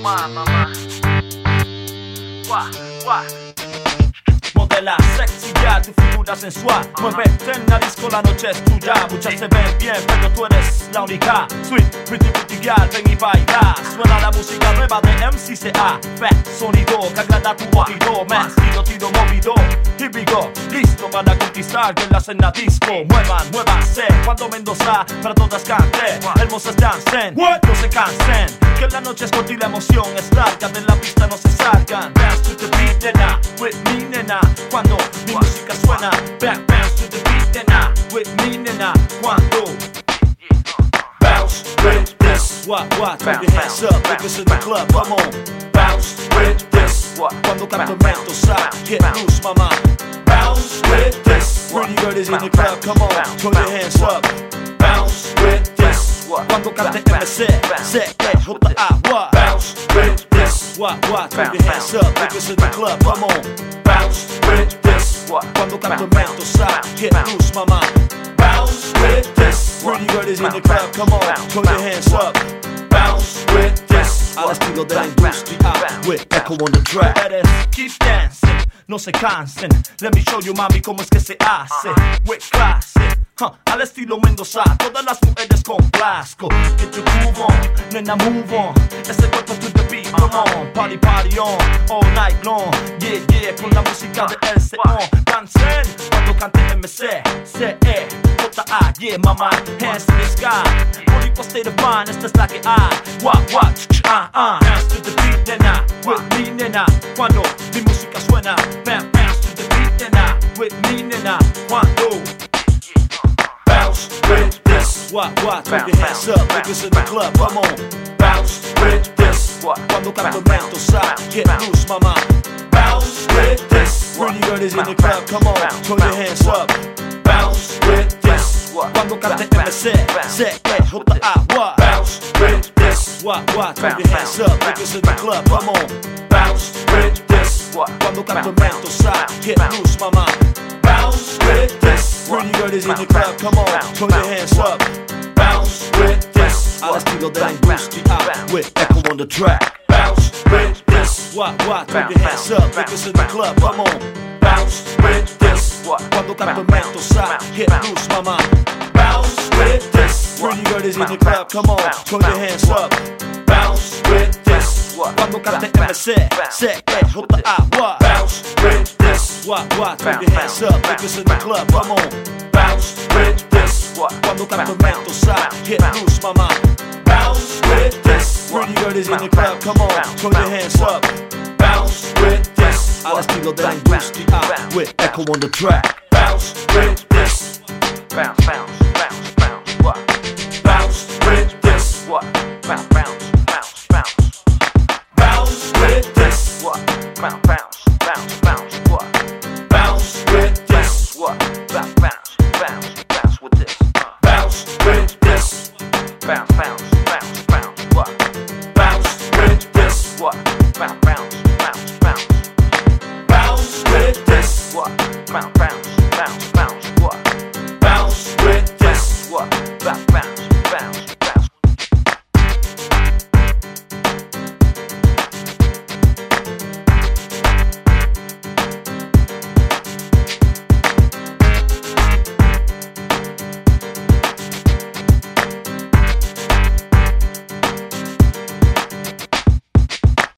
mamá. Guau. Modela sexy ya, tu figura sensual. Muévete en la disco, la noche es tuya. Muchas se ven bien, pero tú eres la única. Sweet, pretty girl, ven y baila. Suena la música nueva de MCCA. Back, sonido que agrada tu oído. Más tiro movido. Here we go, listo para conquistar en la cena disco. Muévanse, cuando Mendoza para todas cante. Hermosas dancen, no se cansen. Que la noche es corta y la emoción es larga. De la pista no se salgan. Dance to the beat, nena, with me, nena. Cuando mi música suena, bounce to the beat, nena, with me, nena. Cuando bounce with this, what, throw your hands up, niggas in the club, come on. Bounce with this, cuando canto Mendoza, get loose, mama. Bounce with this, pretty girls in the club, come on, throw your hands up. Bounce with this, cuando cante MC, C-E-J-A, bounce with this, what, throw your hands up, niggas in the club, come on. Bounce with this, cuando canto Mendoza, get loose, mama. Bounce with this, pretty girls in the club, come on, throw your hands up. Bounce with this, al estilo de la industria, with Echo on the track. Keep dancing, no se cansen. Let me show you, mami, cómo es que se hace. With clase, al estilo Mendoza, todas las mujeres con plasco. Get your groove on, nena, move on. Ese cuerpo to the beat, come on. Party on, all night long. Yeah, con la música de LCO. Dancen, cuando cante MC, C-E-J-A, yeah, mama, hands in the sky. Boricua state of mind, esta es la que hay. Dance to the beat, nena, with me, nena. Cuando mi música suena, bounce to the beat, nena, with me, nena. Cuando bounce with this, throw your hands up, niggas in the club, come on. Bounce with this, cuando canto Mendoza, get loose, mama. Bounce with this, pretty girls in the club, come on, throw your hands up. Bounce with this, cuando cante MC, C-E-J-A, bounce with this, throw your hands up, niggas in the club, come on. Bounce with this, cuando canto Mendoza, get loose, mama. Bounce with this, pretty girls in the club, come on, throw your hands up. Bounce with this, al estilo de la industria, with Echo on the track. Bounce with this, throw your hands up, niggas in the club, come on. Bounce with this, cuando canto Mendoza, get loose, mama. Bounce with this, pretty girls in the club, come on, throw your hands up. Bounce with this, cuando cante MC, C-E-J-A, bounce with this, throw your hands up, niggas in the club, come on. Bounce with this, cuando canto Mendoza, get loose, mama. Bounce with this, pretty girls in the club, come on, throw your hands up. Bounce with this, al estilo de la industria, with Echo on the track. Bounce with this, bounce with this, bounce.